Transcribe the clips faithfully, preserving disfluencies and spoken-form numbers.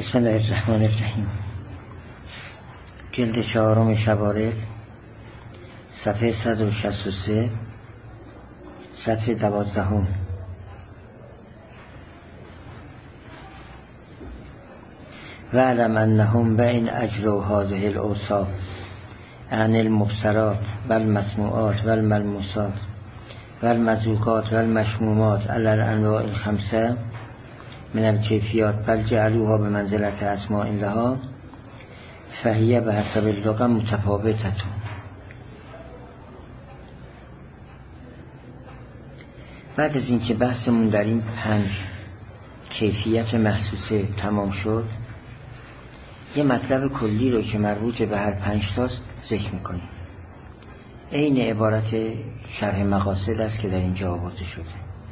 بسم الله الرحمن الرحیم. جلد چهارم شوارق، صفحه صد و شصت و سه، سطر دوازدهم. وَاعْلَمْ أَنَّهُمْ بَإِنْ أَجْرُوا هَذِهِ الْأَوْصَافَ عَنِ الْمُبْصَرَاتِ وَالْمَسْمُوعَاتِ وَالْمَلْمُوسَاتِ وَالْمَذُوقَاتِ وَالْمَشْمُومَاتِ عَلَى الْأَنْوَاعِ الْخَمْسَةِ من الكيفيات بل جعلوها بمنزلة اسماء لها فهي بحسب اللغة متفاوتة. بعد از اینکه بحثمون در این پنج کیفیت محسوسه تمام شد، یه مطلب کلی رو که مربوط به هر پنج تاست ذکر میکنیم. عین عبارت شرح مقاصد است که در اینجا آورده شده.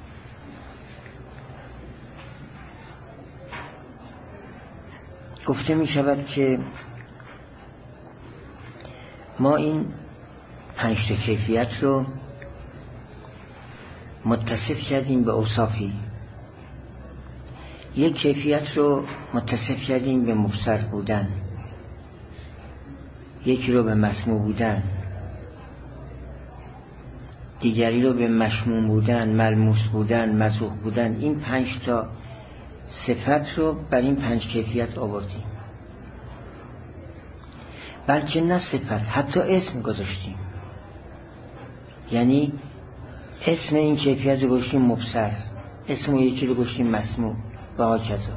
گفته می شود که ما این پنج تا کیفیت رو متصف کردیم به اوصافی. یک کیفیت رو متصف کردیم به مبصر بودن، یکی رو به مسموع بودن، دیگری رو به مشموم بودن، ملموس بودن، مذوق بودن. این پنج تا صفت رو بر این پنج کیفیت آوردیم. بلکه نه صفت، حتی اسم گذاشتیم. یعنی اسم این کیفیت رو گذاشتیم مبصر، اسم یکی رو گذاشتیم مسموع و هاکذا.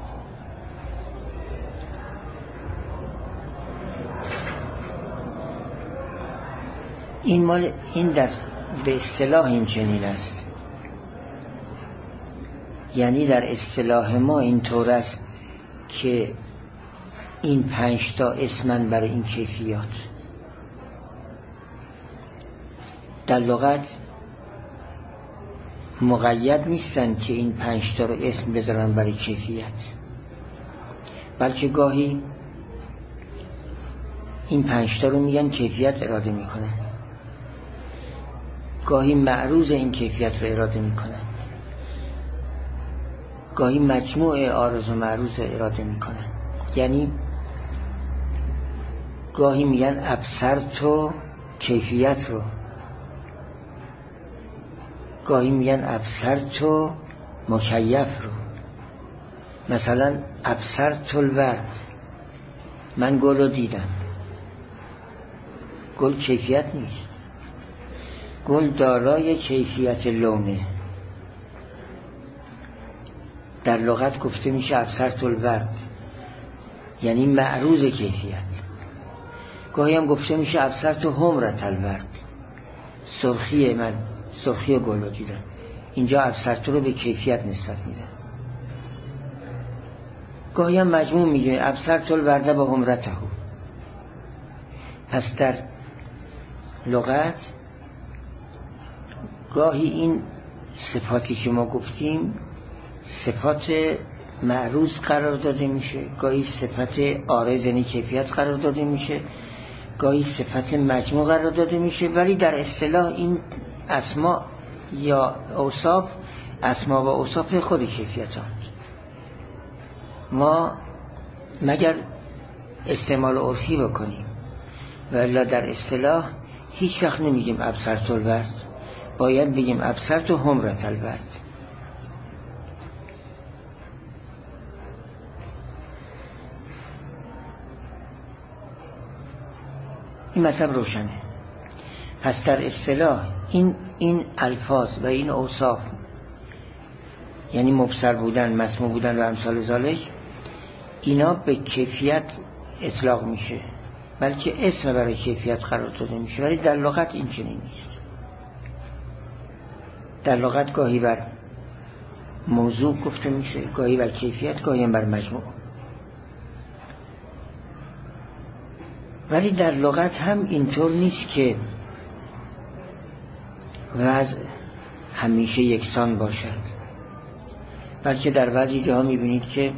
این مال این دست به اصطلاح این چنین است. یعنی در اصطلاح ما اینطور است که این پنج تا اسمن برای این کیفیات. در لغت مقید نیستن که این پنج تا رو اسم بذارن برای کیفیت، بلکه گاهی این پنج تا رو میگن کیفیت اراده میکنن، گاهی معروض این کیفیت رو اراده میکنن، گاهی مجموع عارض و معروض اراده میکنن. یعنی گاهی میگن ابصرتو کیفیت رو، گاهی میگن ابصرتو مکیف رو. مثلا ابصرتو الورد، من گل رو دیدم. گل کیفیت نیست، گل دارای کیفیت لونه. در لغت گفته میشه ابصرت الورد، یعنی معروض کیفیت. گاهی هم گفته میشه ابصرت حمرة الورد، سرخی من سرخی گل رو دیدم. اینجا ابصرت رو به کیفیت نسبت میده. گاهی هم مجموع میگه ابصرت الورد با حمرته. پس در لغت گاهی این صفاتی که ما گفتیم صفات معروض قرار داده میشه، گاهی صفت عارض یعنی کیفیت قرار داده میشه، گاهی صفت مجموع قرار داده میشه. ولی در اصطلاح این اسما یا اوصاف اسما و اوصاف خود کیفیت هست. ما مگر استعمال عرفی بکنیم ولی در اصطلاح هیچ وقت نمیگیم ابصرت الورد، باید بگیم ابصرت حمرة الورد. این مطلب روشنه. پس در اصطلاح این این الفاظ و این اوصاف، یعنی مبصر بودن، مسموع بودن و امثال ذالک، اینا به کیفیت اطلاق میشه، بلکه اسم برای کیفیت قرار داده میشه. ولی در لغت این چنین نیست. در لغت گاهی بر موضوع گفته میشه، گاهی بر کیفیت، گاهی بر مجموع. ولی در لغت هم اینطور نیست که وضع همیشه یکسان باشد، بلکه در بعضی جاها میبینید که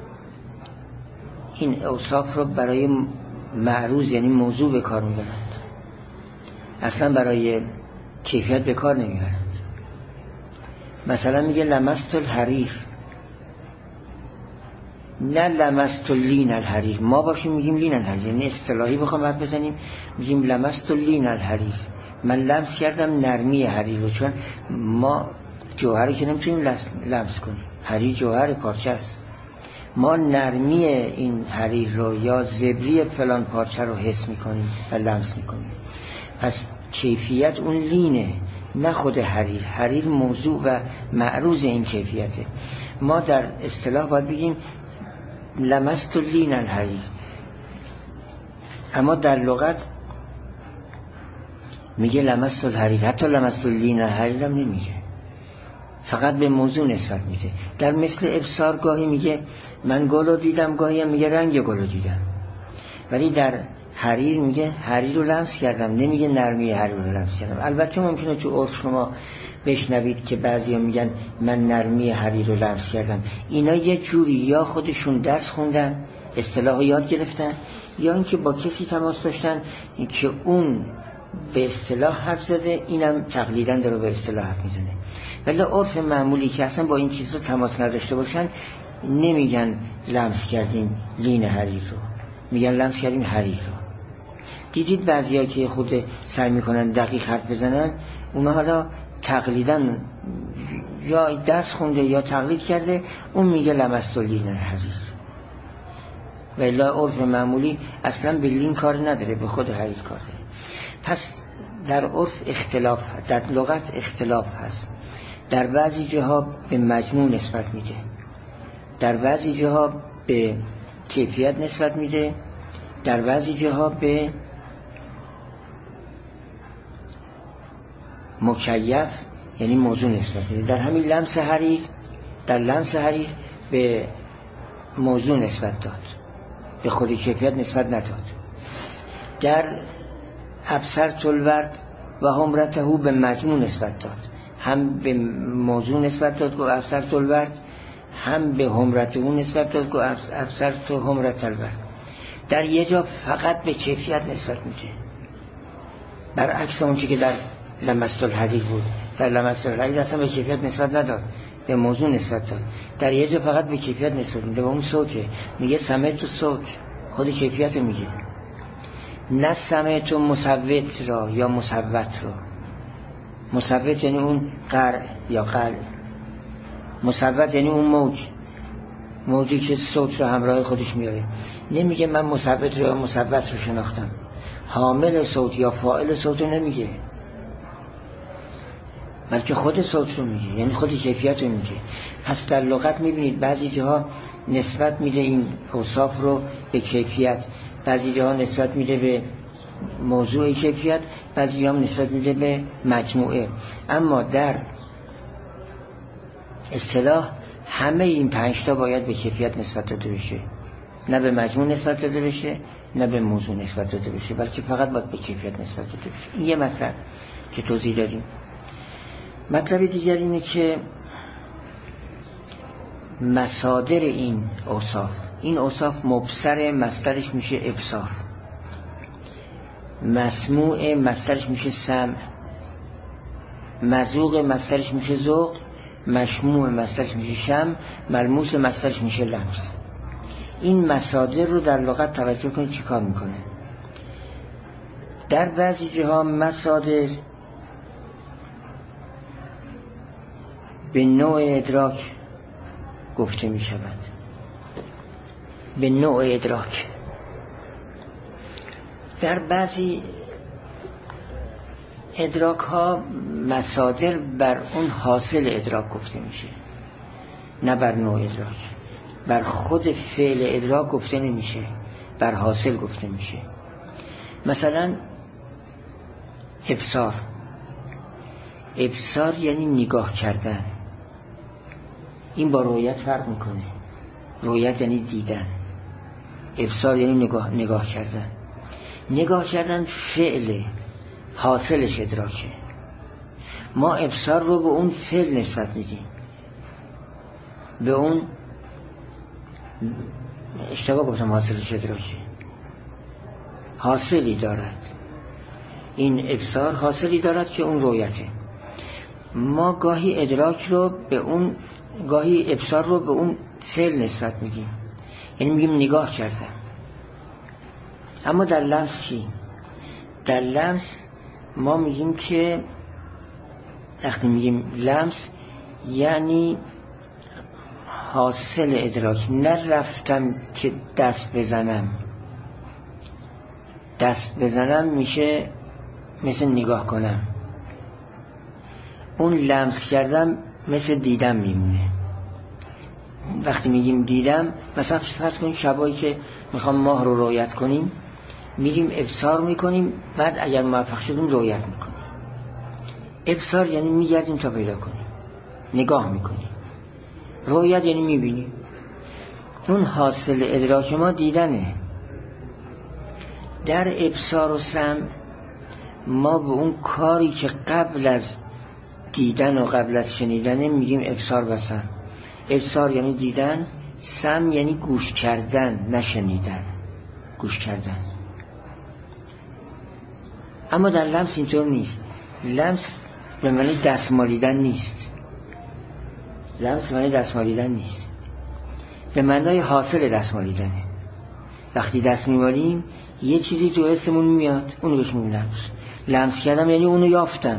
این اوصاف رو برای معروض یعنی موضوع به کار میبرند، اصلا برای کیفیت به کار نمیبرند. مثلا میگه لمست الحریر، نه لمست لین الحریر، ما باشیم میگیم لین الحریر، یعنی اصطلاحی بخوام حرف بزنیم میگیم لمست لین الحریر، من لمس کردم نرمی حریر رو، چون ما جوهری که نمیتونیم لمس کنیم، حریر جوهر پارچه است، ما نرمی این حریر رو یا زبری فلان پارچه رو حس میکنیم و لمس میکنیم. پس کیفیت اون لینه، نه خود حریر. حریر موضوع و معروض این کیفیته. ما در اصطلاح باید بگیم لمست لین الحریر، اما در لغت میگه لمست الحریر، حتی لمست لین الحریر هم نمیگه، فقط به موضوع نسبت میده. در مثل ابصار گاهی میگه من گل رو دیدم، گاهی هم میگه رنگ گل رو دیدم، ولی در حریر میگه حریر رو لمس کردم، نمیگه نرمی حریر رو لمس کردم. البته ممکنه تو عرف شما بشنوید که بعضیا میگن من نرمی حریر رو لمس کردم. اینا یه جوری یا خودشون درس خوندن، اصطلاح یاد گرفتن، یا اینکه با کسی تماس داشتن که اون به اصطلاح حرف زده، اینم تقلیداً داره به اصطلاح حرف میزنه. ولی عرف معمولی که اصلا با این چیزا تماس نداشته باشن نمیگن لمس کردیم لین حریر رو، میگن لمس کردیم حریر رو. دیدید بعضیا که خود سعی میکنن دقیق حرف بزنن، اونا حالا تقلیداً یا درس خونده یا تقلید کرده، اون میگه لمست لین حریر، و الا عرف معمولی اصلا به لین کار نداره، به خود حریر کار داره. پس در عرف اختلاف، در لغت اختلاف هست. در بعضی جاها به مجموع نسبت میده، در بعضی جاها به کیفیت نسبت میده، در بعضی جاها به مکیف یعنی موضوع نسبت میده. در همین لمس حریر، در لمس حریر به موضوع نسبت داد، به خود کیفیت نسبت نداد. در ابصرت الورد و حمرته به مجموع نسبت داد، هم به موضوع نسبت داد گفت ابصرت الورد، هم به حمرته اون نسبت داد گفت ابصرت حمرت الورد. در یه جا فقط به کیفیت نسبت میده، برعکس اون چیزی که در لمست الحریر بود. در لمست الحریر اصلا به کیفیت نسبت نداد، به موضوع نسبت داد. در یه جا فقط به کیفیت نسبت میده، به اون صوته، میگه سمعت تو صوت، خود کیفیت رو میگه. نه سمعت تو مصوت را یا مصوت را، مصوت یعنی اون قرع یا قلع، مصوت یعنی اون موج، موجی که صوت رو همراه خودش میاره. نمیگه من مصوت رو یا مصوت رو شناختم، حامل صوت یا فاعل صوت رو نمیگه، بلکه خود صوت رو میگه، یعنی خود کیفیت رو میگه. پس در لغت میبینید بعضی جاها نسبت میده این اوصاف رو به کیفیت، بعضی جاها نسبت میده به موضوع کیفیت، بعضی جاها نسبت میده به مجموعه. اما در اصطلاح همه این پنج تا باید به کیفیت نسبت داده بشه، نه به مجموع نسبت داده بشه، نه به موضوع نسبت داده بشه، بلکه فقط باید به کیفیت نسبت داده بشه. این یه مطلب که توضیح دادیم. مطلب دیگر اینه که مصادر این اوصاف، این اوصاف مبصر مصدرش میشه ابصار، مسموع مصدرش میشه سمع، مذوق مصدرش میشه ذوق، مشموع مصدرش میشه شم، ملموس مصدرش میشه لمس. این مصادر رو در لغت توجه کنید چی کار میکنه. در بعضی جاها مصادر به نوع ادراک گفته می شود، به نوع ادراک. در بعضی ادراک ها مصادر بر اون حاصل ادراک گفته میشه، نه بر نوع ادراک. بر خود فعل ادراک گفته نمیشه، بر حاصل گفته میشه. مثلا ابصار، ابصار یعنی نگاه کردن، این با رؤیت فرق میکنه. رؤیت یعنی دیدن، ابصار یعنی نگاه, نگاه کردن. نگاه کردن فعل، حاصلش ادراکه. ما ابصار رو به اون فعل نسبت میدیم، به اون اشتباه گفتم حاصلش ادراکه، حاصلی دارد. این ابصار حاصلی دارد که اون رؤیته. ما گاهی ادراک رو به اون، گاهی ابصار رو به اون فعل نسبت میدیم. یعنی میگیم نگاه کردم. اما در لمس چی؟ در لمس ما میگیم که وقتی میگیم لمس یعنی حاصل ادراک. نرفتم که دست بزنم. دست بزنم میشه مثل نگاه کنم. اون لمس کردم مثل دیدم میمونه. وقتی میگیم دیدم، مثلا فرض کنید شبایی که میخوام ماه رو رؤیت کنیم، میریم ابصار میکنیم، بعد اگر موفق شدیم رؤیت میکنیم. ابصار یعنی میگردیم تا پیدا کنیم، نگاه میکنیم. رؤیت یعنی میبینیم. اون حاصل ادراک ما دیدنه. در ابصار و سمع ما به اون کاری که قبل از دیدن و قبل از شنیدن میگیم ابصار و سمع. ابصار یعنی دیدن، سمع یعنی گوش کردن، نشنیدن، گوش کردن. اما در لمس اینطور نیست. لمس به معنی دستمالیدن نیست. لمس به معنی دستمالیدن نیست، به معنای حاصل دستمالیدنه. وقتی دست میمالیم یه چیزی تو حسمون میاد، اونو بهش میگیم لمس. لمس کردم یعنی اونو یافتم.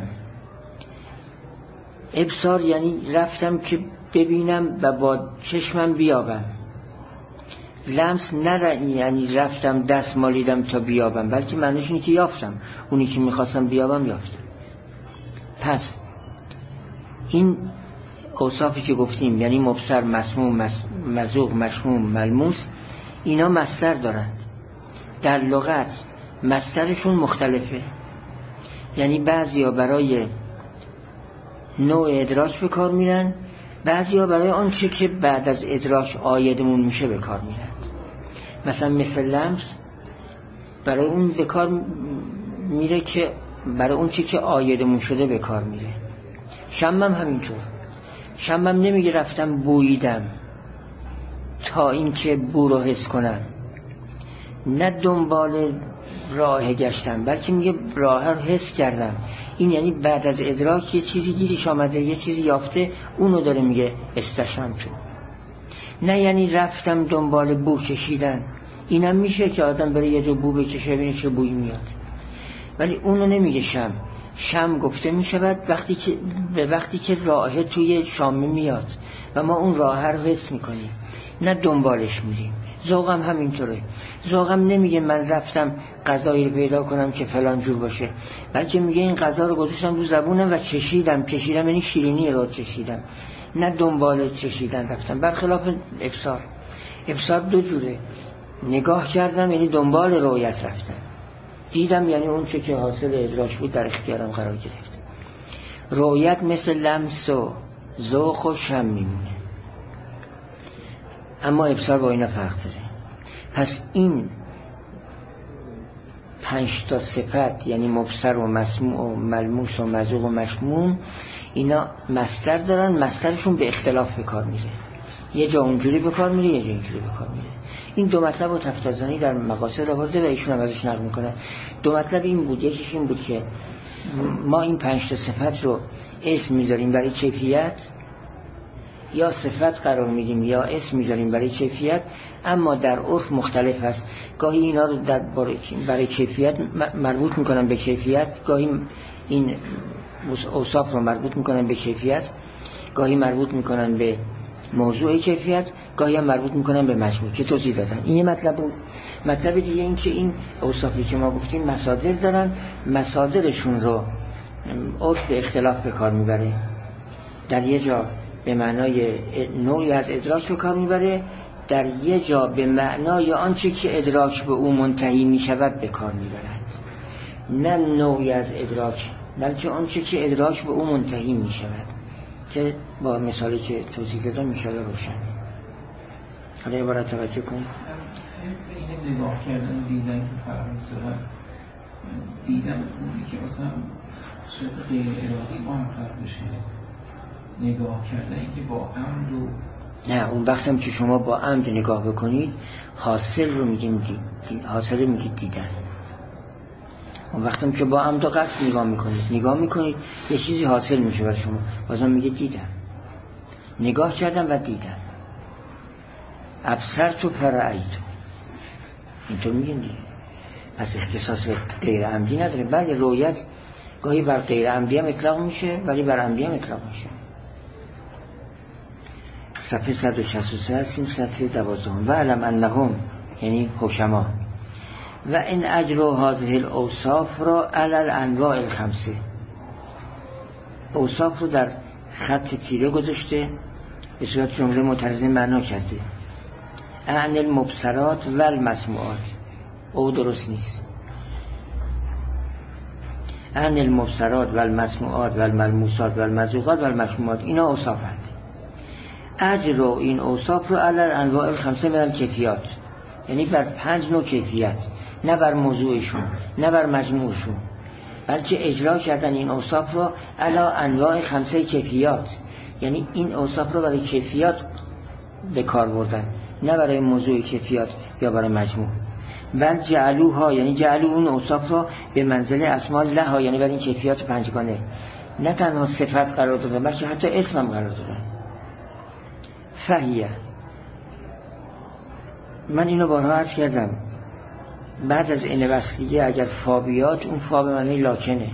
ابصار یعنی رفتم که ببینم و با چشمم بیابم. لمس نه یعنی رفتم دست مالیدم تا بیابم، بلکه معنیش اینه که یافتم. اونی که میخواستم بیابم یافتم. پس این اوصافی که گفتیم، یعنی مبصر، مسموع، مذوق، مشموم، ملموس، اینا مصدر دارند. در لغت مصدرشون مختلفه. یعنی بعضیا برای نوع ادراک به کار میرن، بعضیا برای آنچه که بعد از ادراک عایدمون میشه به کار میرن. مثلا مثل لمس برای اون به کار میره که برای اون چی که عایدمون شده به کار میره. شمم همینطور. شمم نمیگه رفتم بوییدم تا اینکه بو رو حس کنم، نه دنبال راه گشتم، بلکه میگه راه رو حس کردم. این یعنی بعد از ادراک یه چیزی گیرش آمده، یه چیزی یافته، اونو داره میگه استشم تو. نه یعنی رفتم دنبال بو کشیدن. اینم میشه که آدم بره یه جا بو بکشه ببینه چه بویی میاد، ولی اونو نمیگه شم. شم گفته میشود وقتی که به وقتی که راه توی شامه میاد و ما اون راه رو حس میکنیم، نه دنبالش میریم. ذوقم همینطوره. ذوقم نمیگه من رفتم غذایی رو پیدا کنم که فلان جور باشه، بلکه میگه این غذا رو گذاشتم رو زبونم و چشیدم. چشیدم یعنی شیرینی رو چشیدم، نه دنبال چشیدن رفتم. برخلاف ابصار. ابصار دو جوره. نگاه کردم یعنی دنبال رؤیت رفتم. دیدم یعنی اون چه که حاصل ادراک بود در اختیارم قرار گرفت. رؤیت مثل لمس و ذوق و شم میمونه، اما ابصار با اینا فرق داره. پس این پنج تا صفت، یعنی مبصر و مسموع و ملموس و مذوق و مشموم، اینا مصدر دارن. مصدرشون به اختلاف به کار میره. یه جا اونجوری به کار میره، یه جا اینجوری به کار میره. این دو مطلب رو تفتازانی در مقاصد آورده و ایشون هم ازش نقل میکنه. دو مطلب این بود. یکیش این بود که ما این پنج تا صفت رو اسم میذاریم برای کیفیت، یا صفت قرار میدیم یا اسم میذاریم برای کیفیت، اما در عرف مختلف هست. گاهی اینا رو در برای کیفیت مربوط میکنن به کیفیت، گاهی این اوصاف رو مربوط میکنن به کیفیت، گاهی مربوط میکنن به موضوع کیفیت، گاهی هم مربوط میکنن به مجموع که توضیح دادم. این یه مطلب بود. مطلب دیگه این که این اوصافی که ما گفتیم مصادر دارن، مصادرشون رو عرف به اختلاف به کار میبره. در یه جا به معنای نوعی از ادراک به کار میبره، در یه جا به معنای آنچه که ادراک به او منتهی میشود به کار میبرد. نه نوعی از ادراک، بلکه آنچه که ادراک به او منتهی میشود، که با مثالی که توضیح دادم میشه روشن. حالا عبارت توجه کن. این نگاه کردن دیدن که فرمودن دیدن اونی که مثلا صورت غیر ارادی با هم فرق بشه، نگاه کردن که با عمد و نه، اون وقتم که شما با عمد نگاه بکنید حاصل رو میگیم دید. حاصل رو میگید دیدن. اون وقتم که با عمد و قصد نگاه میکنید نگاه میکنید یه چیزی حاصل میشه برای شما، بازم میگید دیدم. نگاه کردم و دیدم. ابصرت فرأیت، اینطور میگن دیگه. پس اختصاص غیر عمدی نداره. بله رؤیت گاهی بر غیر عمدی هم اطلاق میشه ولی بر عمدی هم اطلاق میشه. صفحه صد و شصت و سه هستیم، صفحه دوازدهم. و علم انهم یعنی حکما و این اجر و هذه الاوصاف را علی الانواع الخمسه، اوصاف رو در خط تیره گذاشته به صورت جمله معترضه معنا کرده. عن المبصرات و المسموعات، او درست نیست. عن المبصرات و المسموعات و الملموسات و المذوقات و المشمومات، اینا اوصافند. اجر و این اوصاف رو علی الانواع الخمسه من الکیفیات، یعنی بر پنج نوع کیفیت، نه بر موضوعشون نه بر مجموعشون، بلکه اجرا کردن این اوصاف رو علی انواع خمسه کیفیات، یعنی این اوصاف رو برای کیفیات به کار بردن، نه برای موضوع کیفیات یا برای مجموع. بل جعلوها یعنی جعلو اون اوصاف رو به منزله اسماء لها، یعنی برای این کیفیات پنجگانه نه تنها صفت قرار دادن بلکه حتی اسم هم قرار دادن. فهیه، من اینو بارها عرض کردم، بعد از این وصلیه اگر فا بیاد اون فا به معنی لاکنه.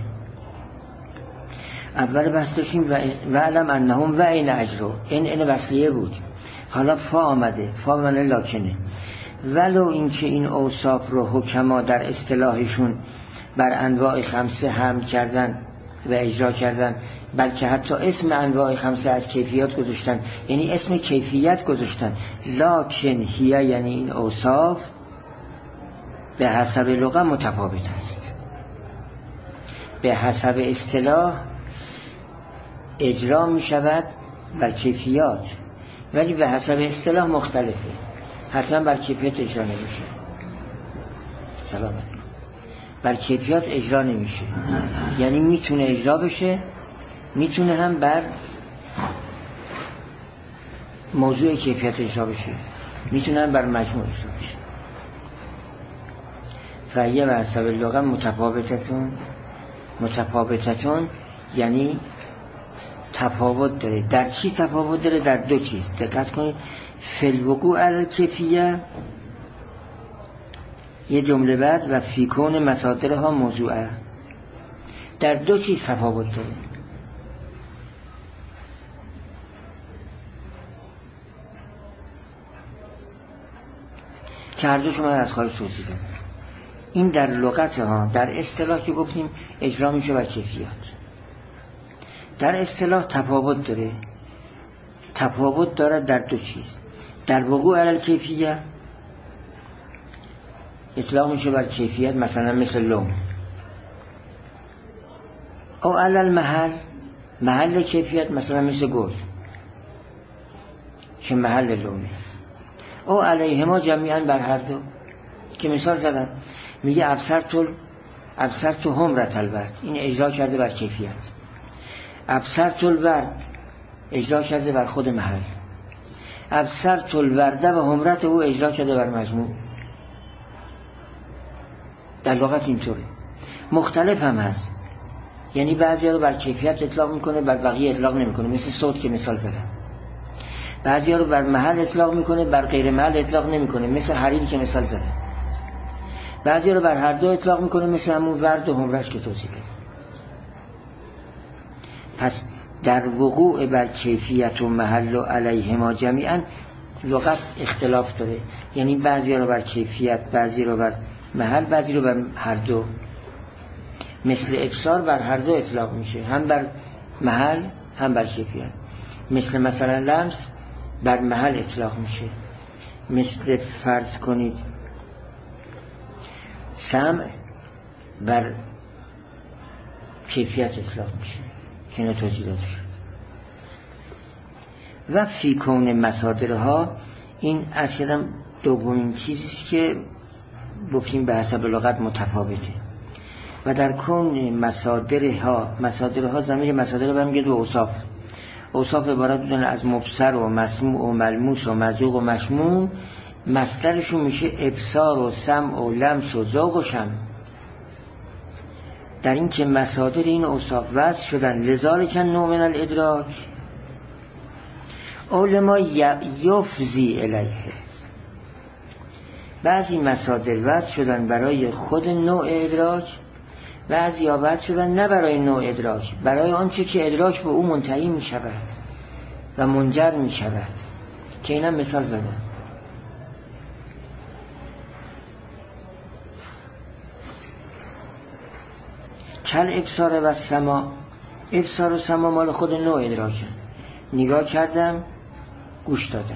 اول بحث داشتیم و علم انهم و این اجرو، این این وصلیه بود، حالا فا آمده، فا به معنی لاکنه. ولو اینکه این اوصاف رو حکما در اصطلاحشون بر انواع خمسه حمل کردن و اجرا کردن، بلکه حتی اسم انواع خمسه از کیفیات گذاشتن، یعنی اسم کیفیت گذاشتن. لکن هیه یعنی این اوصاف به حسب لغت متفاوت است، به حسب اصطلاح اجرا می شود بر کیفیات، ولی به حسب اصطلاح مختلفه، حتما بر کیفیت اجرا نمیشه. سلام علیکم. بر کیفیات اجرا نمیشه، یعنی میتونه اجرا بشه، میتونه هم بر موضوع کیفیت اجرا بشه، میتونه هم بر مجموع اجرا بشه. فهیه و حسب لغت متفاوتتون، متفاوتتون یعنی تفاوت داره. در چی تفاوت داره؟ در دو چیز. دقت کنید، فی الوقوع علی الکیفیه یه جمله بعد و فی کون مصادرها موضوعه، در دو چیز تفاوت داره. که هر دوشو من از خارج توضیح دادم. این در لغت ها، در اصطلاح که گفتیم اجرا میشه بر کیفیات، در اصطلاح تفاوت داره. تفاوت داره در دو چیز. در وقوع علی الکیفیه اطلاق میشه بر کیفیت، مثلا مثل لون. او علی المحل، محل کیفیت، مثلا مثل گل که محل لونه. او علیهما جمیعا، بر هر دو. که مثال زدم، میگه ابصرت ابصرت حمرة الورد، این اجرا کرده بر کیفیت. ابصرت الورد اجرا کرده بر خود محل. ابصرت الورد و حمرت او اجرا کرده بر مجموع. در لغت اینطوره. مختلف هم هست، یعنی بعضی رو بر کیفیت اطلاق میکنه، بر بقیه اطلاق نمیکنه، مثل صوت که مثال زدم. بعضی رو بر محل اطلاق میکنه، بر غیر محل اطلاق نمیکنه، مثل حریر که مثال زدم. بعضی رو بر هر دو اطلاق میکنه، مثل همون ورد و حمرش که توضیح دادم. پس در وقوع بر کیفیت و محل و علیهما جمیعا لغت اختلاف داره، یعنی بعضی رو بر کیفیت، بعضی رو بر محل، بعضی رو بر هر دو. مثل ابصار بر هر دو اطلاق میشه، هم بر محل هم بر کیفیت. مثل مثلا لمس بر محل اطلاق میشه. مثل فرض کنید سمع بر کیفیت اطلاق میشه که نه توضیح داده شد. و فی کون مصادرها، این از کردم دومین چیزیست که گفتیم به حسب لغت متفاوته. و در کون مصادرها، مصادرها ضمیر مصادر رو برمیگرده به اوصاف. اوصاف عبارت بودن از مبصر و مسموع و ملموس و مذوق و مشموم. مصدرشون میشه ابصار و سمع و لمس و ذوق و شم. در این که مصادر این اوصاف وضع شدن، لذالک نوع من الادراک علما یفزی الیه. بعضی مصادر وضع شدن برای خود نوع ادراک، بعضی ها وضع شدن نه برای نوع ادراک، برای آنچه که ادراک به او منتهی می شود و منجر می شود، که اینم مثال زدم. کل ابصار و سما، ابصار و سما مال خود نوع ادراکه. نگاه کردم، گوش دادم.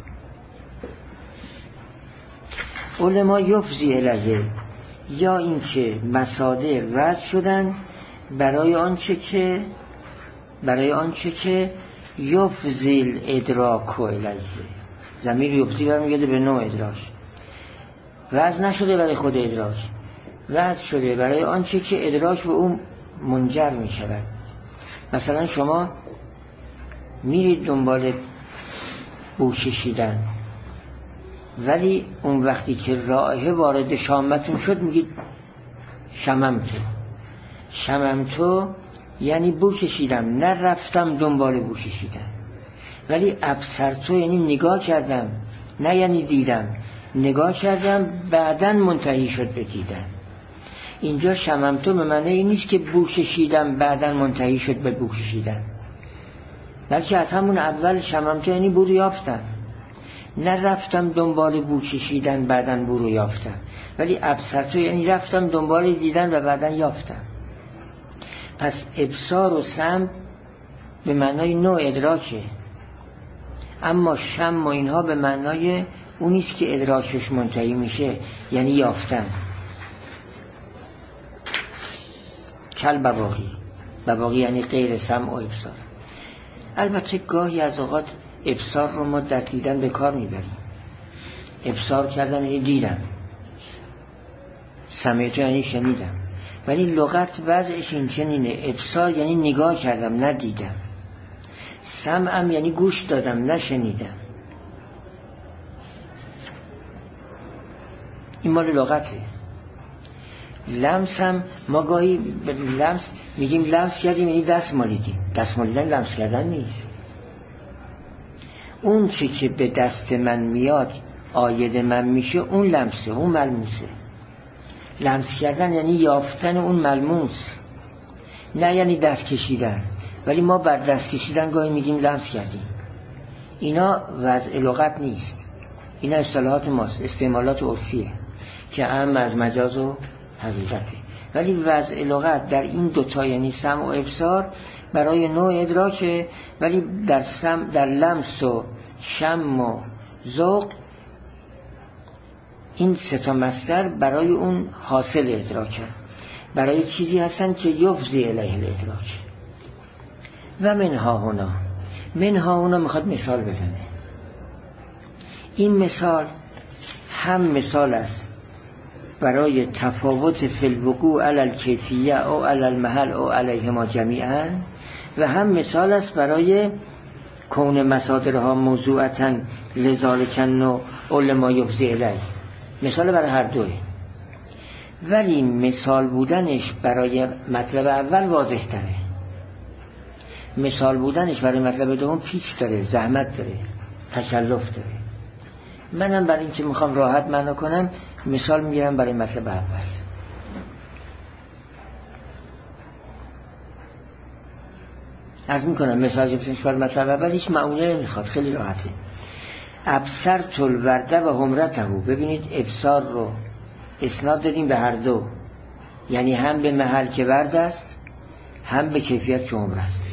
علما یفضی الیه، یا اینکه مصادر وضع شدن برای آنچه که برای آنچه که یفضی ادراک الیه. ضمیر یفضی برمیگرده به نوع ادراک. وضع نشده برای خود ادراک، وضع شده برای آنچه که ادراک به اون منجر می شود. مثلا شما میرید دنبال بو کشیدن، ولی اون وقتی که رائحه وارد شامتون شد میگید شممتو. شممتو یعنی بو کشیدم، نه رفتم دنبال بو کشیدن. ولی ابصرتو یعنی نگاه کردم، نه یعنی دیدم. نگاه کردم بعداً منتهی شد به دیدن. اینجا شممتو به معنی این نیست که بو کشیدم بعداً منتهی شد به بو کشیدن، بلکه از همون اول شممتو یعنی بو رو یافتم، نه رفتم دنبال بو کشیدن بعداً بو رو یافتم. ولی ابصرتو یعنی رفتم دنبال دیدن و بعداً یافتم. پس ابصار و سمع به معنای نوع ادراکه، اما شم و اینها به معنای اونیست که ادراکش منتهی میشه، یعنی یافتن. کل بواقی، بواقی یعنی غیر سمع و ابصار. البته گاهی از اوقات ابصار رو ما در دیدن به کار میبریم. ابصار کردم یعنی دیدم، سمعت یعنی شنیدم. ولی لغت وضعش این چنینه، ابصار یعنی نگاه کردم نه دیدم، سمعم یعنی گوش دادم نه شنیدم. این مال لغته. لمس هم ما گاهی لمس میگیم لمس کردیم یعنی دست مالیدیم. دست مالیدن لمس کردن نیست. اون چی که به دست من میاد آید من میشه اون لمسه، اون ملموسه. لمس کردن یعنی یافتن اون ملموس، نه یعنی دست کشیدن. ولی ما بر دست کشیدن گاهی میگیم لمس کردیم. اینا وضع لغت نیست، اینا اصطلاحات ماست، استعمالات عرفیه که اهم از مجاز و حقیقته. ولی وضع لغت در این دوتا یعنی سمع و ابصار برای نوع ادراکه، ولی در سمع، در لمس و شم و ذوق این سه تا مصدر برای اون حاصل ادراکه، برای چیزی هستن که یفضی الیه الادراک. و منها هنا، منها هنا میخواد مثال بزنه. این مثال هم مثال است برای تفاوت فی الوقوع علی الکیفیه او علی المحل او علیهما جمیعا، و هم مثال است برای کون مصادرها موضوعتا لذالک النوع علما یفضی الیه. مثال برای هر دوی، ولی مثال بودنش برای مطلب اول واضح تره، مثال بودنش برای مطلب دوم پیچ داره، زحمت داره، تکلف داره. منم برای اینکه میخوام راحت معنا کنم مثال میگیرم برای مطلب اول. از میکنم مثال جبسنش برای مطلب اول هیچ معونه نمیخواد، خیلی راحته. ابصرت الورده و حمرته. ببینید ابصار رو اسناد دادیم به هر دو، یعنی هم به محل که ورد است، هم به کیفیت که عمر است.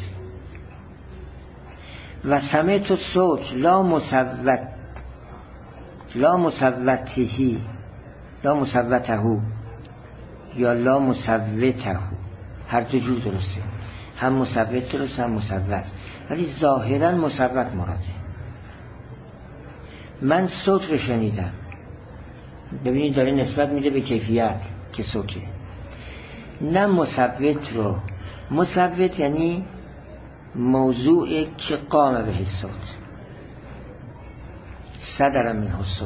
و سمعت الصوت لا مصوت لا مصوتهی لا مصوته یا لا مصوته، هر دو جور درسته، هم مصوت درسته هم مصوت، ولی ظاهرا مصوت مراده. من صوت رو شنیدم، ببینید داره نسبت میده به کیفیت که صوته، نه مصوت رو. مصوت یعنی موضوعی که قام به صوت، صدر منه الصوت.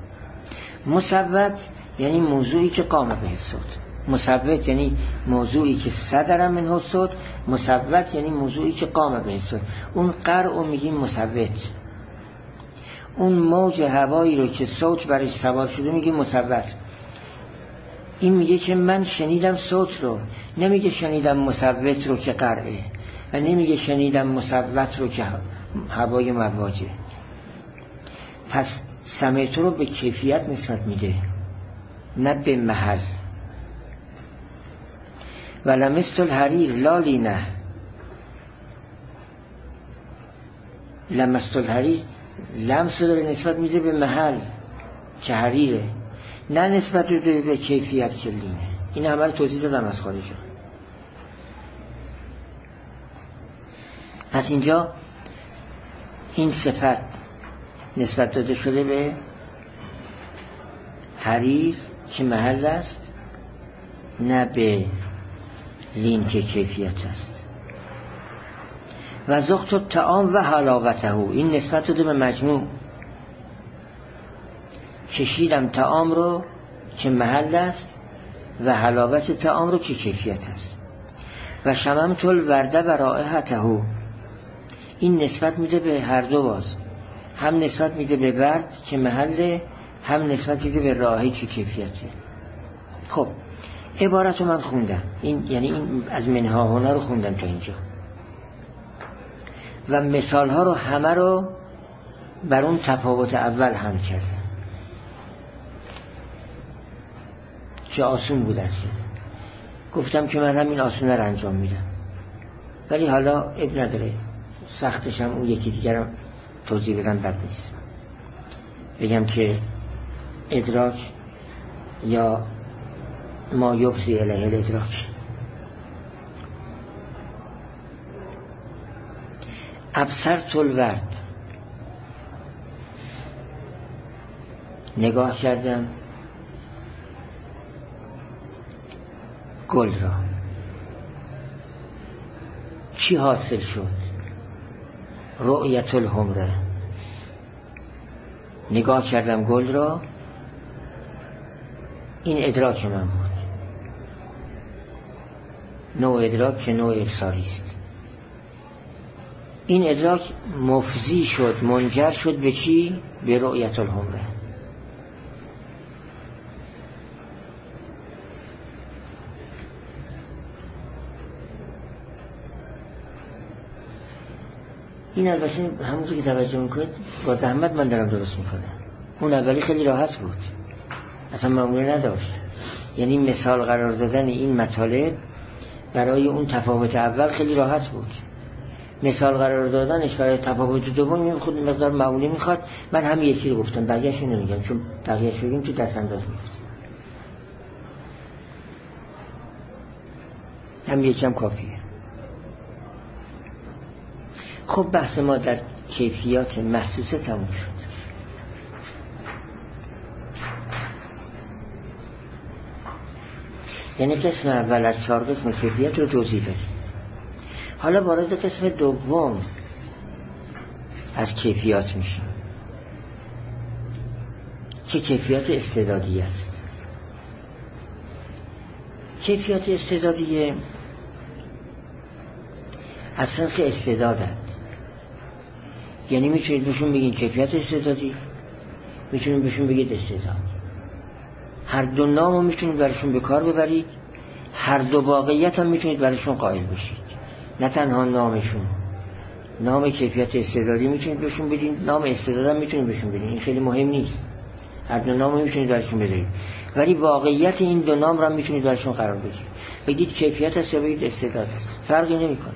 مصوت یعنی موضوعی که قام به صوت. مصوت یعنی موضوعی که صدر منه الصوت، مصوت یعنی موضوعی که قام به صوت. اون قرع رو میگیم مصوت، اون موج هوایی رو که صوت برش سوار شده میگه مصوت. این میگه که من شنیدم صوت رو، نمیگه شنیدم مصوت رو که قرعه، و نمیگه شنیدم مصوت رو که هوای مواجه. پس سمعت رو به کیفیت نسبت میده نه به محل. و لمست الحریر لالی نه، لمست الحریر لمس داره نسبت میده به محل که حریره، نه نسبت داره به کیفیت که لینه. این همه رو توضیح دادم از خارجا. پس اینجا این صفت نسبت داده شده به حریر که محل است، نه به لین که کیفیت است. و ذقت الطعام و حلاوته، این نسبت داده به مجموع. چشیدم طعام رو که محل است و حلاوت طعام رو که کیفیت است. و شممت الورد و رائحته، این نسبت میده به هر دو باز، هم نسبت میده به ورد که محل، هم نسبت میده به رائحه که کیفیته. خب عبارت رو من خوندم، این یعنی این از منها هنر رو خوندم تا اینجا و مثال ها رو همه رو بر اون تفاوت اول هم کردم که آسون بود است. گفتم که من همین آسونه رو انجام میدم، ولی حالا اب نداره سختش هم اون یکی دیگرم توضیح بدم بد نیست. بگم که ادراک یا ما یفضی الیه الادراک. ابصرت الورد، نگاه کردم گل را. چی حاصل شد؟ رؤیت الحمره، نگاه کردم گل را. این ادراک من بود، نوع ادراک که نوع ابصاری است. این ادراک مفضی شد، منجر شد به چی؟ به رؤیت الحمره. این البته همونطور که توجه میکنید با زحمت من دارم درست میکنم. اون اولی خیلی راحت بود، اصلا معموله نداشت. یعنی مثال قرار دادن این مطالب برای اون تفاوت اول خیلی راحت بود. مثال قرار دادنش برای تفاوت دوم خود مقدار معمولی میخواد. من هم یکی رو گفتم، بقیه‌اش نمیگم، چون بقیه‌اش بگیم تو دست انداز میفته. هم یکم کافیه. خب بحث ما در کیفیات محسوسه تموم شد. یعنی قسم اول از چهار قسم کیفیت رو توضیح دادیم. حالا وارد قسم دوم از کیفیات میشیم که کیفیات استعدادی است. کیفیات استعدادی از سنخ استعدادند. یعنی میتونید بهشون بگید کیفیت استعدادی، میتونید بهشون بگید استعداد. هر دو نام رو میتونید برشون به کار ببرید، هر دو واقعیت هم میتونید برشون قائل بشید. نه تنها نامشون، نام کیفیت استعدادی میتونید بهشون بدین، نام استعداد هم میتونید بهشون بدین. این خیلی مهم نیست، هر دو نام رو میتونید برشون بذارید، ولی واقعیت این دو نام رو هم میتونید برشون قرار بدید. بگید کیفیت است یا بگید استعداد است، فرقی نمیکنه.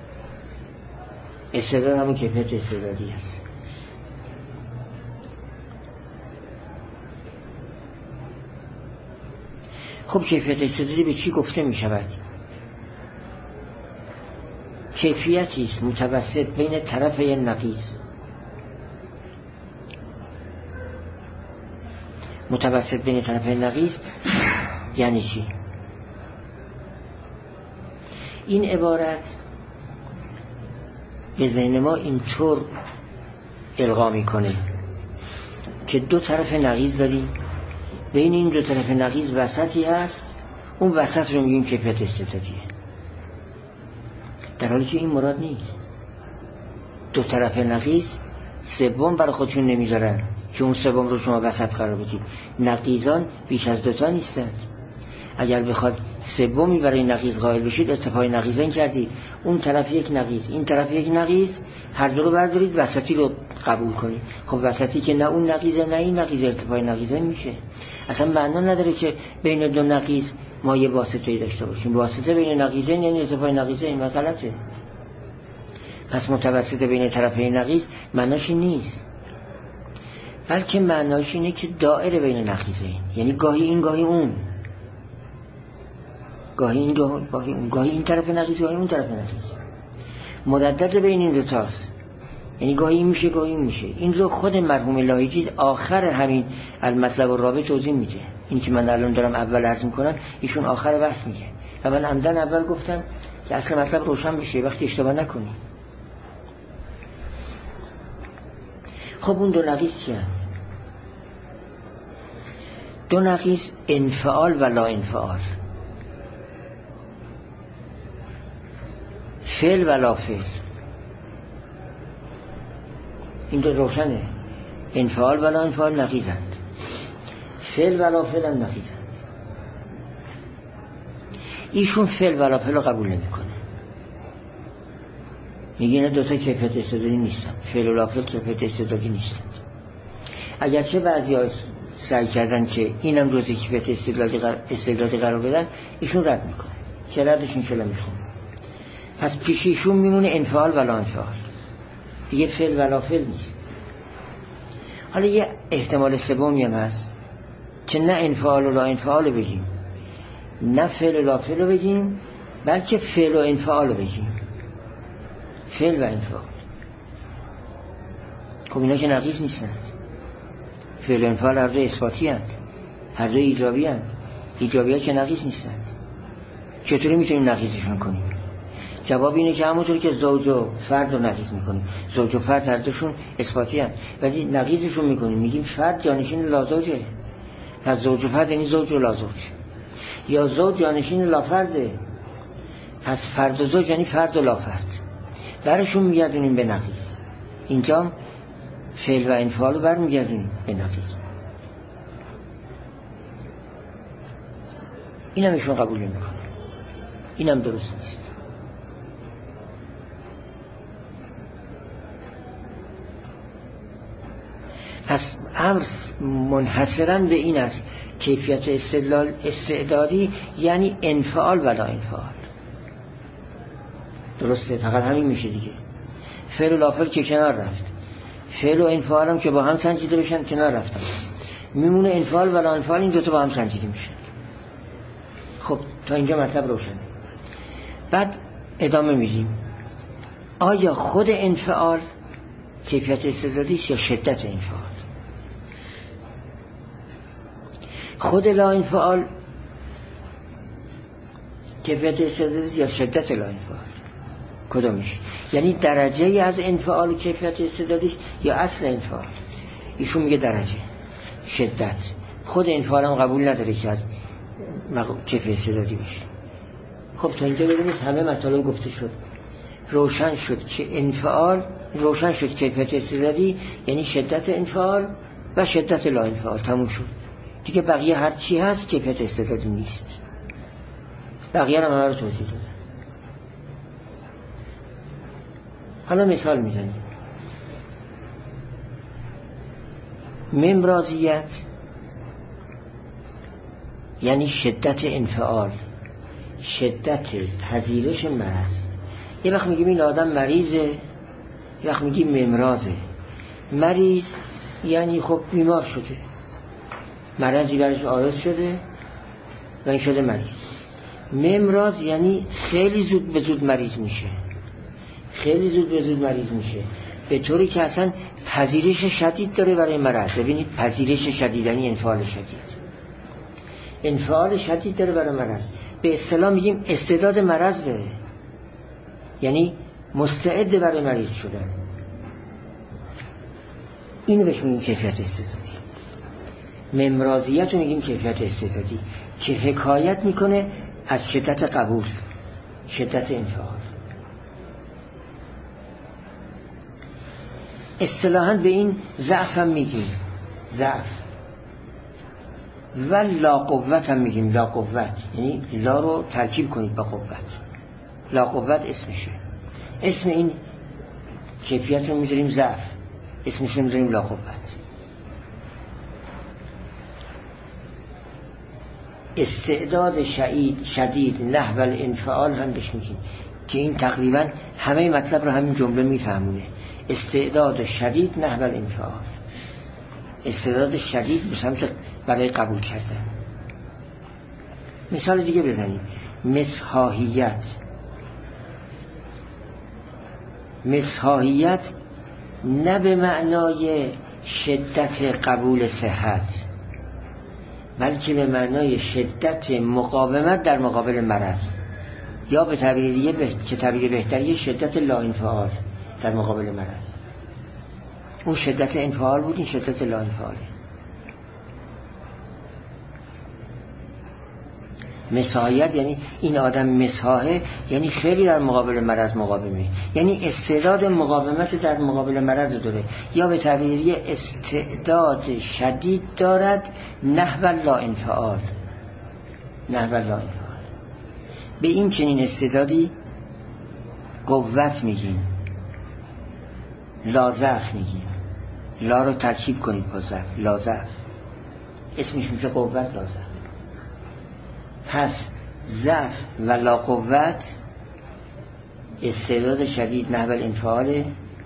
استعداد همون کیفیت استعدادی است. خب کیفیت استعدادی به چی گفته می شود؟ کیفیتی است متوسط بین طرفی نقیض. متوسط بین طرفی نقیض یعنی چی؟ این عبارت به ذهن ما اینطور القا میکنه که دو طرف نقیض داریم، بین این دو طرف نقیض وسطی هست، اون وسط رو میگیم کیفیت استعدادیه، در حالی که این مراد نیست. دو طرف نقیض سوم برای خودشون نمیذارن که اون سوم رو شما وسط قرار بدید. نقیضان بیش از دوتا نیستند. اگر بخواد سومی برای نقیض قائل بشید ارتفاع نقیضین کردید. اون طرف یک نقیض، این طرف یک نقیض، هر دو رو بردارید وسطی رو قبول کنید. خب وسطی که نه اون نقیضه نه این نقیض، ارتفاع نقیضین میشه. اصلا معنا نداره که بین دو نقیض ما یه واسطه‌ای داشته باشیم. واسطه بین نقیضین یعنی ارتفاع نقیضین، این غلطه. پس متوسط بین طرفین نقیض معناش نیست، بلکه معناش اینه که دائره بین نقیضین، یعنی گاهی این گاهی اون، گاهی این گاهی اون، گاهی این طرف نقیض گاهی اون طرف نقیض، مردد بین این دو تاست، یعنی گاهی این میشه گاهی این میشه. این رو خود مرحوم لاهیجی آخر همین المطلب الرابع توضیح میده. این که من الان دارم اول عرض میکنم ایشون آخر بحث میگه و من عمدن اول گفتم که اصل مطلب روشن بشه وقتی اشتباه نکنی. خب اون دو نقیض چی هست؟ دو نقیض انفعال و لا انفعال، فعل و لا فعل. این دو روشنه. انفعال و لا انفعال نقیضند، فعل و لا فعل هم نقیضند. ایشون فعل و لا فعل رو قبول نمی کنه، میگه اینا دوتا کیفیت استعدادی نیستن. فعل و لا فعل کیفیت استعدادی نیستن. اگرچه بعضی ها سعی کردن که اینم روزی کیفیت استعدادی قرار, استعدادی قرار بدن، ایشون رد میکنه که ردش اینشالا میخونه. پس پیش ایشون میمونه انفعال و لا انفعال، دیگه فعل و لا فعل نیست. حالا یه احتمال سومی هم هست که نه انفعال و لا انفعال بگیم، نه فعل و لا فعل بگیم، بلکه فعل و انفعال بگیم. فعل و انفعال. خب اینا که نقیض نیستن. فعل و انفعال هر دو اثباتی هست، هر دو ایجابی هست. ایجابی ها که نقیض نیستن. چطوری میتونیم نقیضشون کنیم؟ جواب اینه که همونطور که زوج و فرد رو نقیض میکنیم، زوج و فرد هر دوشون اثباتی هست، ولی نقیضشون میکنیم، میگیم فرد جانشین لازوجه، پس زوج و فرد یعنی زوج و لازوج. یا زوج جانشین لافرده، پس فرد و زوج یعنی فرد و لافرد. برشون میگردونیم به نقیض. اینجا فعل و انفعال رو برمیگردونیم به نقیض. اینم ایشون قبول نمیکنه، اینم درست نیست. پس امر منحصراً به این است کیفیت استدلال استعدادی یعنی انفعال و لا انفعال. درسته؟ فقط همین میشه دیگه. فعل و لا فعل که کنار رفت، فعل و انفعال هم که با هم سنجیده بشن کنار رفتن، میمونه انفعال و لا انفعال. این دوتا با هم سنجیده میشن. خب تا اینجا مطلب روشنه. بعد ادامه میدیم. آیا خود انفعال کیفیت استعدادی است یا شدت انفعال؟ خود لا انفعال کیفیت استعدادی است یا شدت لا انفعال؟ کدومش؟ یعنی درجه از انفعال کیفیت استعدادی است یا اصل انفعال؟ ایشون میگه درجه، شدت. خود انفعال هم قبول نداره که از کیفیت استعدادی بشه. خب تا اینجا ببینید همه مطالب گفته شد. روشن شد که انفعال، روشن شد کیفیت استعدادی یعنی شدت انفعال و شدت لا انفعال. تموم شد دیگه. بقیه هر چی هست کیفیت استعدادی نیست. بقیه هم همه رو توضیح داده. حالا مثال میزنیم. ممرازیت یعنی شدت انفعال، شدت پذیرش مرض. یه وقت میگیم این آدم مریضه، یه وقت میگیم ممرازه. مریض یعنی خب بیمار شده، مرضی برش عارض شده و این شده مریض. ممراز یعنی خیلی زود به زود مریض میشه، خیلی زود به زود مریض میشه، به طوری که اصلا پذیرش شدید داره برای مرض. ببینید پذیرش شدید یعنی انفعال شدید، انفعال شدید داره برای مرض. به اصطلاح میگیم استعداد مرض داره، یعنی مستعد برای مریض شدن. اینو بهش میگیم کیفیت استعدادی. ممرازیت رو میگیم کیفیت استعدادی که حکایت میکنه از شدت قبول، شدت انفعال. اصطلاحاً به این ضعف هم میگیم، ضعف. و لا قوت هم میگیم، لا قوت، یعنی لا رو ترکیب کنید با قوت. لا قوت اسمشه. اسم این کیفیت رو میذاریم ضعف، اسمش رو میذاریم لا قوت. استعداد شدید شدید نحو الانفعال هم بهش میگیم که این تقریبا همه مطلب رو همین جمله میفهمونه. استعداد شدید نحو الانفعال، استعداد شدید به سمت برای قبول کردن. مثال دیگه بزنیم. مسحاهیت. مسحاهیت نه به معنای شدت قبول صحت، بلکه به معنای شدت مقاومت در مقابل مرض، یا به تعبیر دیگه به... که تعبیر بهتری شدت لا انفعال در مقابل مرض. اون شدت انفعال بود، این شدت لا انفعاله. مساحیت یعنی این آدم مساحه، یعنی خیلی در مقابل مرض مقاومه، یعنی استعداد مقاومت در مقابل مرض داره، یا به تعبیر دیگه استعداد شدید دارد نحو لا انفعال. نحو لا انفعال به این چنین استعدادی قوت میگیم، لا ضعف میگیم. لا رو ترکیب کنید با ضعف، لا ضعف اسمش میشه قوت، لا ضعف. پس ضعف و لا قوت استعداد شدید نحو الانفعال،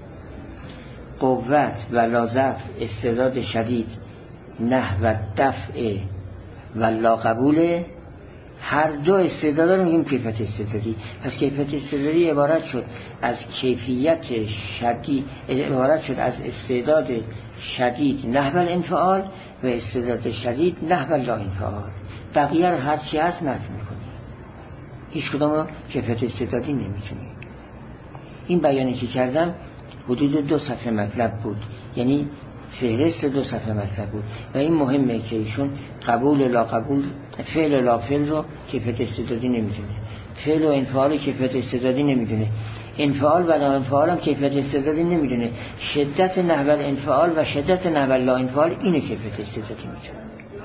قوت و لا ضعف استعداد شدید نحو دفع و لا قبول. هر دو استعداد رو میگیم کیفیت استعدادی. پس کیفیت استعدادی عبارت شد از کیفیت شدید، عبارت شد از استعداد شدید نحو الانفعال و استعداد شدید نحو لا انفعال. بقیه رو هر چی هست نفی میکنی، هیچ کدام رو کیفیت استعدادی نمیتونی. این بیانی که کردم حدود دو صفحه مطلب بود، یعنی فهرست دو صفحه مطلب بود و این مهمه که ایشون قبول لا قبول، فعل لا فعل رو کیفیت استعدادی نمیدونه، فعل و انفعال کیفیت استعدادی نمیدونه، انفعال و لا انفعال هم کیفیت استعدادی نمیدونه، شدت نحو الانفعال و شدت نحو لا انفعال اینو کیفیت استعدادی میدونه.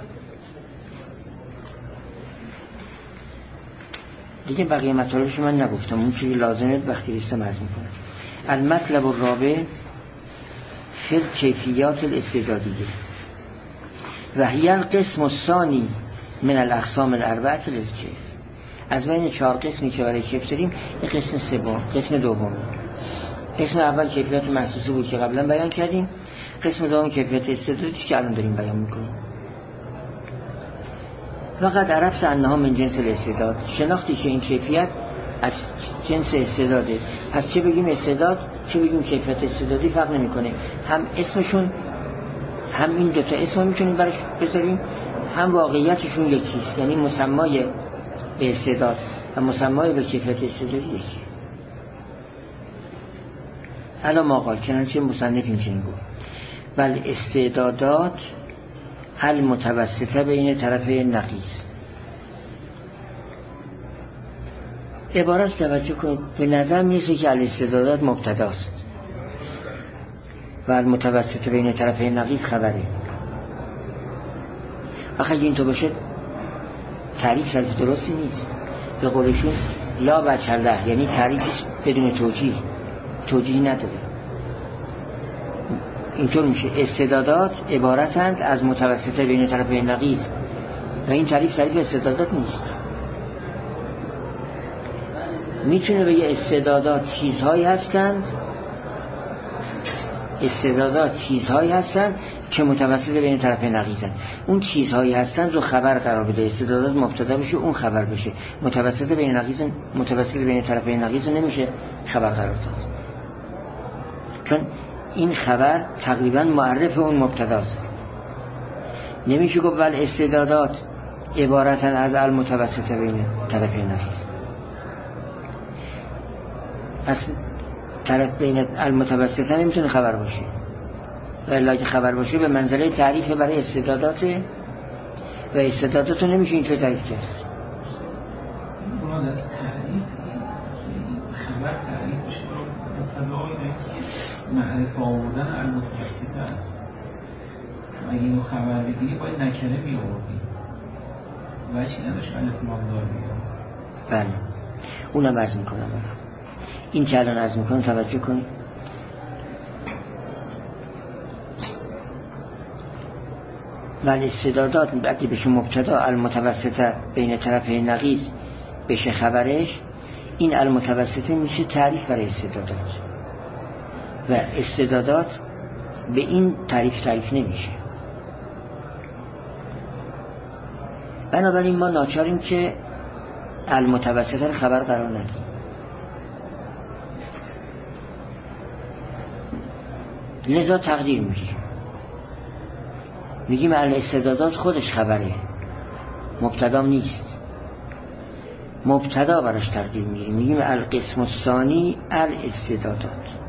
دیگه بقیه مطالبش من نگفتم، اون چیزی لازمه وقتی رسته مرز میکنم. المطلب الرابع فی الکیفیات الاستعدادیه و هی القسم الثانی من الاقسام الاربعه للکیف. از بین چهار قسمی که برای کیف داریم، این قسم سوم، قسم دوم. قسم اول کیفیت محسوسه بود که قبلا بیان کردیم، قسم دوم کیفیت استعدادی که الان داریم بیان میکنیم. وقد عرفت انها من جنس الاستعداد، شناختی که این کیفیت از جنس استعداده. پس چه بگیم استعداد چه بگیم کیفیت استعدادی فرق نمیکنه، هم اسمشون هم این دوتا اسم میتونیم براش بذاریم، هم واقعیتشون یکیست، یعنی مسمای به استعداد و مسمای به کیفیت استعدادی یکی. حالا ما قال چنانچه مصنف این چنین گفت بل استعدادات المتوسطه بین طرفی نقیض. عبارت توجه کنید، به نظر میرسه که الاستعدادات مبتداست و المتوسطه بین طرفی نقیض خبره. اگه این تو باشه تعریف تعریف درستی نیست. به قولشون لا وجه له، یعنی تعریفش بدون توجیه، توجیه نداره. اینطور میشه استعدادات عبارتند از متوسطه بین طرفی نقیض و این تعریف تعریف استعدادات نیست. میتونه بگه استعدادات چیزهایی هستند، استعدادات چیزهایی هستند که متوسط بین طرفی نقیضن. اون چیزهایی هستند رو خبر قرار بده، استعدادات مبتدا بشه اون خبر بشه. متوسط بین نقیض، متوسط بین طرفی نقیض نمیشه خبر قرار داد، چون این خبر تقریبا معرف اون مبتداست. نمیشه گفت ول استعدادات عبارتن از المتوسطه بین طرفی نقیض. پس طرف بین المتوسطه نمیتونه خبر باشه، ولی اگه خبر باشه به منزله تعریف برای استعدادات و استعدادات رو نمیشه اینطور تعریف کرد. مراد از تعریف خبر تعریف بشه مقتضای معرفه آوردن المتوسطه است. اگه اینو خبر بگیری باید نکره می آوردی و چی نداشت الف لام دار بیاد. بله اونم عرض میکنم بله. این که الان عرض میکنم توجه کنید. ولی استعدادات اگه بشه مبتدا المتوسطه بین طرفی نقیض بشه خبرش، این المتوسطه میشه تعریف برای استعدادات و استعدادات به این تعریف تعریف نمیشه. بنابراین ما ناچاریم که المتوسطه رو خبر قرار ندیم. لذا تقدیر میگیم، میگیم الاستعدادات خودش خبره، مبتدام نیست. مبتدا براش تقدیر میگیریم، میگیم القسم الثانی الاستعدادات.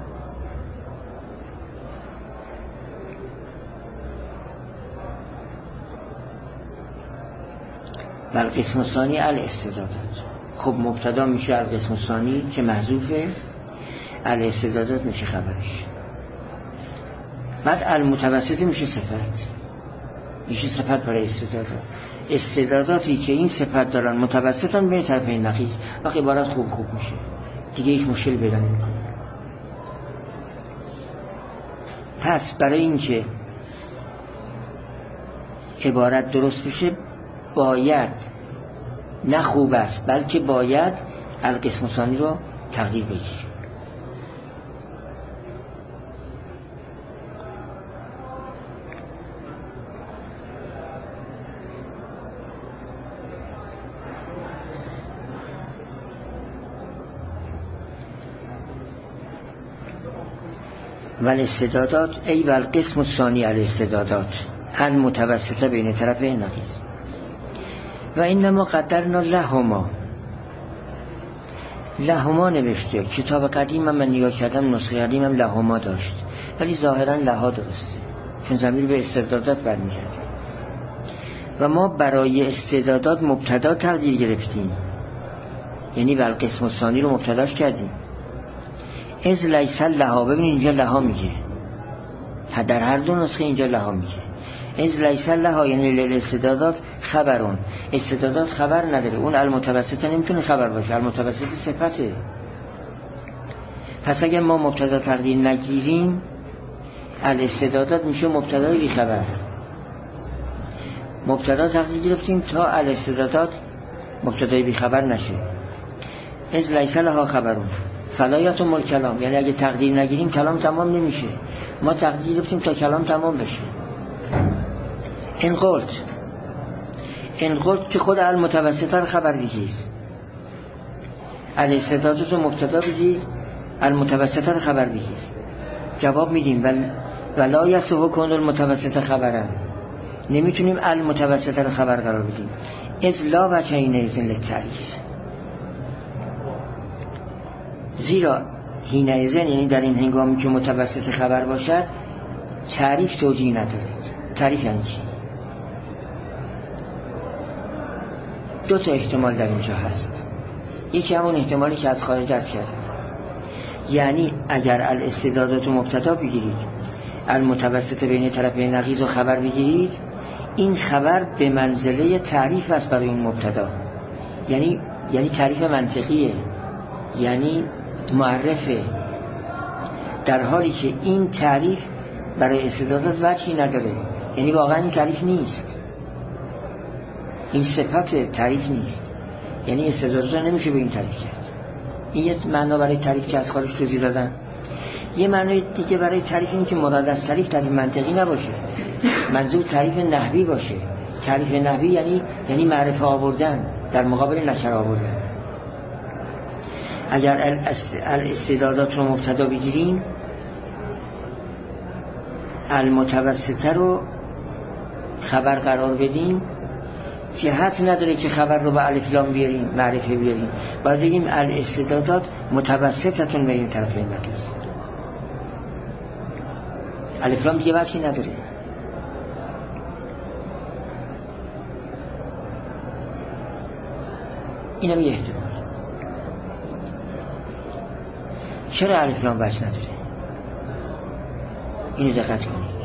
و القسم الثانی الاستعدادات. خب مبتدا میشه القسم الثانی که محذوفه، الاستعدادات میشه خبرش. بعد المتوسط میشه صفت، میشه صفت برای استعدادات. استعداداتی که این صفت دارن متوسطن بین طرفین نقیض، وقتی عبارت خوب خوب میشه دیگه هیچ مشکل پیدا نمیکنه. پس برای اینکه عبارت درست بشه باید نه خوب است بلکه باید القسم الثانی رو تقدیر بگیریم. و الاستعدادات ای و القسم الثانی الاستعدادات المتوسطه بین طرفین نقیض و اینما قدرنا لهما. لهما نوشته، کتاب قدیم من نگاه کردم نسخه قدیمم لهما داشت ولی ظاهرا لها درسته چون ضمیر به استعدادات برمیگرده و ما برای استعدادات مبتدا تقدیر گرفتیم، یعنی والقسم الثانی رو مبتداش کردیم. از لیس لها، ببینید اینجا لها میگه، در هر دو نسخه اینجا لها میگه. از لیس لها یعنی للاستعدادات خبرون، استعدادات خبر نداره، اون المتوسطه نمیتونه خبر باشه، المتوسطه صفته. پس اگر ما مبتدا تقدیر نگیریم الاستعدادات میشه مبتدای بی خبر. مبتدا تقدیر گرفتیم تا الاستعدادات مبتدای بی خبر نشه. از لیس لها خبرون فلا یتم الکلام، یعنی اگه تقدیر نگیریم کلام تمام نمیشه. ما تقدیر گرفتیم تا کلام تمام بشه. این قلت این قلت که خود المتوسطه رو خبر بگیر، الاستعدادات رو مبتدا بگیر، المتوسطه رو خبر بگیر. جواب میدیم ول ولا یصح کن المتوسطه خبرن، نمیتونیم المتوسطه رو خبر قرار بدیم. از لا وجهین ازن للتعریف، زیرا حین ازن یعنی در این هنگامی که متوسط خبر باشد تعریف توجیه نداره. تعریف یعنی چی؟ دو تا احتمال در اینجا هست. یکی همون احتمالی که از خارج از کردم، یعنی اگر الاستعدادات مبتدا بگیرید المتوسط بین طرفین نقیض و خبر بگیرید، این خبر به منزله تعریف است برای اون مبتدا، یعنی یعنی تعریف منطقیه، یعنی معرفه، در حالی که این تعریف برای استعدادات وجهی نداره، یعنی واقعا این تعریف نیست، این صفت تعریف نیست، یعنی استعدادات رو نمیشه به این تعریف کرد. این یه معنا برای تعریف که از خارج توضیح دادن. یه معنای دیگه برای تعریف اینه که مراد از تعریف تعریف منطقی نباشه، منظور تعریف نحوی باشه. تعریف نحوی یعنی یعنی معرفه آوردن در مقابل نشر آوردن. اگر الاستعدادات رو مبتدا بگیریم المتوسطه رو خبر قرار بدیم، جهت نداره که خبر رو به الف لام بیاریم معرفه بیاریم، باید بگیم الاستعدادات متوسطتون بین طرفین نقیض. الف لام دیگه وجهی نداره. اینم یه احتمال. چرا الف لام وجه نداره؟ اینو دقت کنید.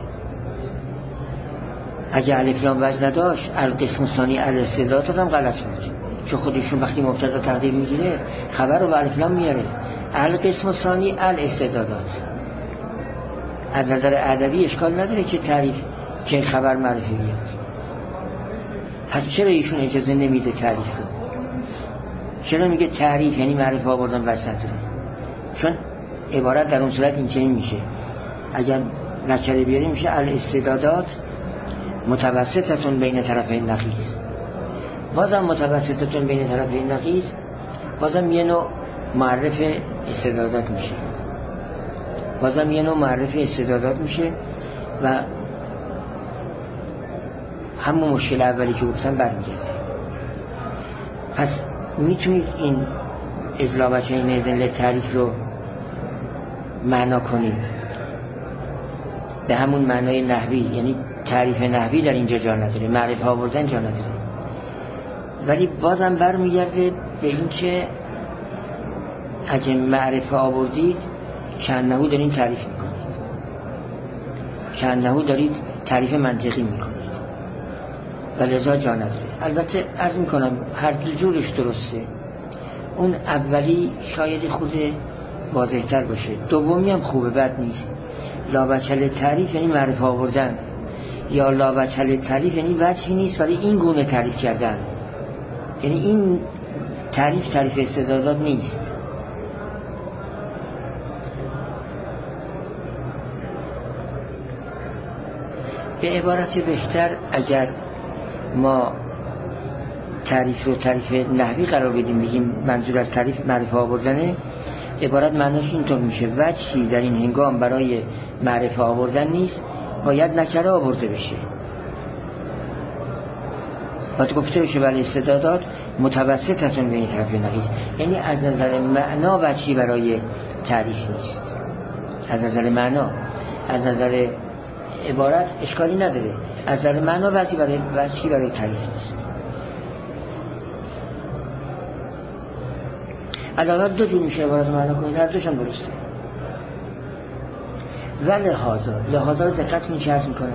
اگه الف لام وجه نداشت القسم الثانی الاستعدادات هم غلط بود، چون خودشون وقتی مبتدا تقدیر میگیره خبر رو به الف لام میاره. القسم الثانی الاستعدادات از نظر ادبی اشکال نداره که تعریف که خبر معرفی بیاد. پس چرا ایشون اجازه نمیده تعریف رو؟ چرا میگه تعریف یعنی معرفی آوردن وجه نداره؟ چون عبارت در اون صورت این چنین میشه، اگر نکره بیاریم میشه الاستعدادات متوسطتون بین طرفین نقیض. بازم متوسطتون بین طرفین نقیض بازم یه نوع معرف استعدادات میشه، بازم یه نوع معرف استعدادات میشه و همون مشکل اولی که گفتم برمیگرده. پس میتونید این اضلابچین ازن تعریف رو معنا کنید به همون معنای نحوی، یعنی تعریف نحوی در اینجا جا نداره، معرفه آوردن جا نداره، ولی بازم برمیگرده به این که اگه معرفه آوردید کأنهو دارین تعریف میکنید، کأنهو دارید تعریف منطقی میکنید و لذا جا نداره. البته عرض میکنم هر دو جورش درسته، اون اولی شاید خود واضح‌تر باشه، دومی هم خوبه، بد نیست. لاوجه تعریف یعنی معرفه آوردن، یا لاوجه تعریف یعنی وجهی نیست ولی این گونه تعریف کردن، یعنی این تعریف تعریف استعدادات نیست. به عبارت بهتر اگر ما تعریف رو تعریف نحوی قرار بدیم، بگیم منظور از تعریف معرفه آوردنه، عبارت معناش اینطور میشه وجهی در این هنگام برای معرفه آوردن نیست، باید نکره آورده بشه، باید گفته بشه ولی استعدادات متوسطتون بین طرفین نقیض، یعنی از نظر معنا وجهی برای تعریف نیست، از نظر معنا، از نظر عبارت اشکالی نداره، از نظر معنا وجهی برای وجهی برای تعریف نیست. علاوه دو جور میشه عبارت معنا کنید، هر دوشم درسته. و لحاظا، لحاظا رو دقت میشه عرض میکنم،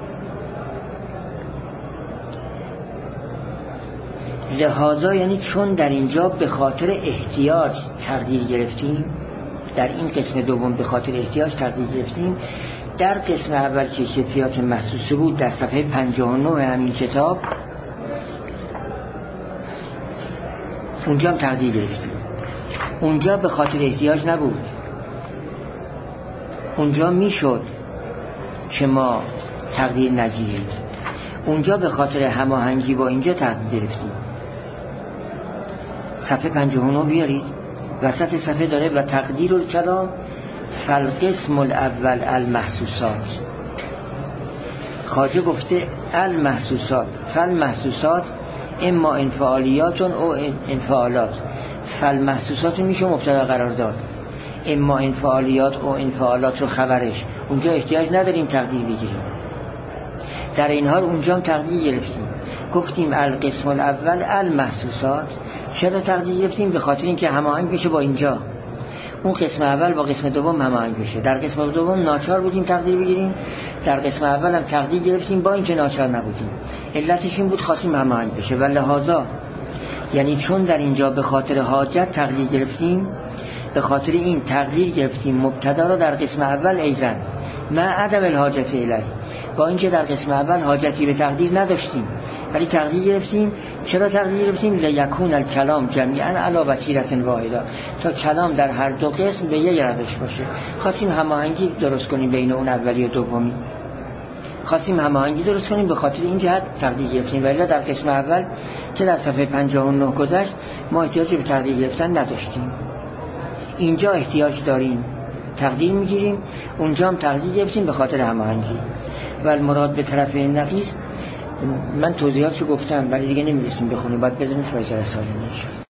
لحاظا یعنی چون در اینجا به خاطر احتیاج تقدیر گرفتیم، در این قسم دوم به خاطر احتیاج تقدیر گرفتیم، در قسم اول که کیفیات محسوسه بود در صفحه پنجاه و نه همین کتاب اونجا هم تقدیر گرفتیم. اونجا به خاطر احتیاج نبود، اونجا میشد که ما تقدیر نگیریم، اونجا به خاطر هماهنگی با اینجا تقدیر گرفتیم. صفحه پنجاه و نه بیارید، وسط صفحه داره و تقدیر الکلام فالقسم الاول المحسوسات. خواجه گفته المحسوسات، فالمحسوسات اما انفعالیات او انفعالات، فالمحسوسات میشه مبتدا قرار داد، اما انفعالیات او انفعالات رو خبرش، اونجا احتیاج نداریم تقدیر بگیریم. در این حال اونجا هم تقدیر گرفتیم، گفتیم القسم الاول المحسوسات. چرا تقدیر گرفتیم؟ به خاطر اینکه هماهنگ بشه با اینجا، اون قسم اول با قسم دوم هماهنگ بشه. در قسم دوم ناچار بودیم تقدیر بگیریم، در قسم اول هم تقدیر گرفتیم با اینکه ناچار نبودیم. علتش این بود خواستیم هماهنگ بشه. و لحاظا یعنی چون در اینجا به خاطر حاجت تقدیر گرفتیم، به خاطر این تقدیر گرفتیم مبتدا رو در قسم اول ایزن ما عدم الحاجت الیه، با اینکه در قسم اول حاجتی به تقدیر نداشتیم ولی تقدیر گرفتیم. چرا تقدیر گرفتیم؟ لیکون الکلام جمیعا علی وتیرة واحده، تا کلام در هر دو قسم به یک روش باشه. خواستیم هماهنگی درست کنیم بین اون اولی و دومی، خواستیم هماهنگی درست کنیم، به خاطر این جهت تقدیر گرفتیم. ولی در قسم اول که در صفحه پنجاه و نه گذشت ما احتیاج به تقدیر گرفتن نداشتیم، اینجا احتیاج داریم تقدیر میگیریم، اونجا هم تقدیر گرفتیم به خاطر هماهنگی. و المراد به طرف نقیض من توضیحاتشو گفتم ولی دیگه نمیرسیم بخونیم، باید بزنیم فایزه رساله نشه.